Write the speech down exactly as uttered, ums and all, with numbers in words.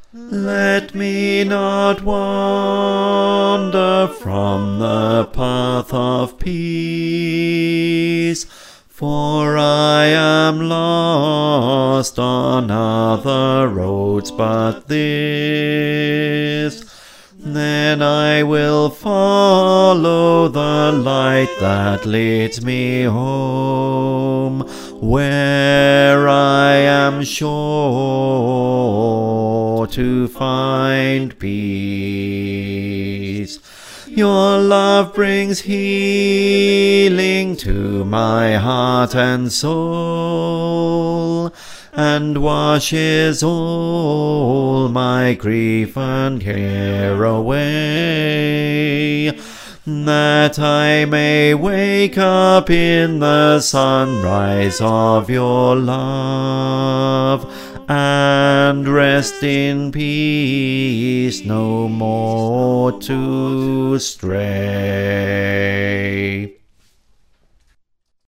Let me not wander from the path of peace, for I am lost on other roads but this. Then I will follow the light that leads me home, where I am sure to find peace. Your love brings healing to my heart and soul, and washes all my grief and care away, that I may wake up in the sunrise of your love, and rest in peace, no more to stray.